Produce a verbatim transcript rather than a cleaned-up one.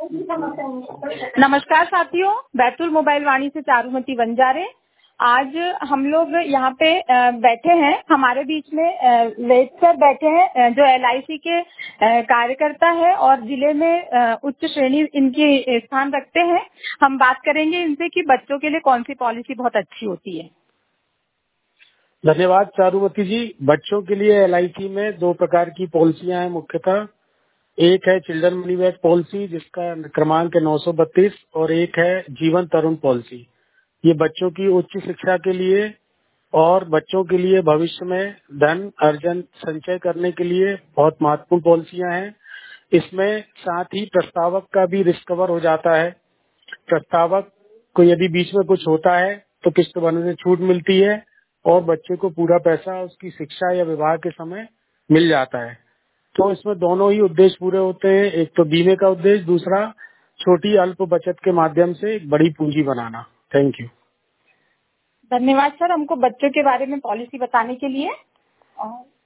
नमस्कार साथियों, बैतूल मोबाइल वाणी से चारुमती वंजारे। आज हम लोग यहाँ पे बैठे हैं, हमारे बीच में वेद सर बैठे हैं जो एल आई सी के कार्यकर्ता है और जिले में उच्च श्रेणी इनकी स्थान रखते हैं। हम बात करेंगे इनसे कि बच्चों के लिए कौन सी पॉलिसी बहुत अच्छी होती है। धन्यवाद चारुमती जी। बच्चों के लिए एल आई सी में दो प्रकार की पॉलिसियां हैं मुख्यतः। एक है चिल्ड्रन मनी बैक पॉलिसी जिसका क्रमांक है नौ सौ बत्तीस और एक है जीवन तरुण पॉलिसी। ये बच्चों की उच्च शिक्षा के लिए और बच्चों के लिए भविष्य में धन अर्जन संचय करने के लिए बहुत महत्वपूर्ण पॉलिसियां हैं। इसमें साथ ही प्रस्तावक का भी रिस्क कवर हो जाता है। प्रस्तावक को यदि बीच में कुछ होता है तो किस्त भरने से छूट मिलती है और बच्चे को पूरा पैसा उसकी शिक्षा या विवाह के समय मिल जाता है। तो इसमें दोनों ही उद्देश्य पूरे होते हैं, एक तो बीमे का उद्देश्य, दूसरा छोटी अल्प बचत के माध्यम से एक बड़ी पूंजी बनाना। Thank you. धन्यवाद सर, हमको बच्चों के बारे में पॉलिसी बताने के लिए।